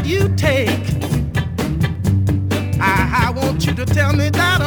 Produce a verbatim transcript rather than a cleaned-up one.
you take. I, I want you to tell me that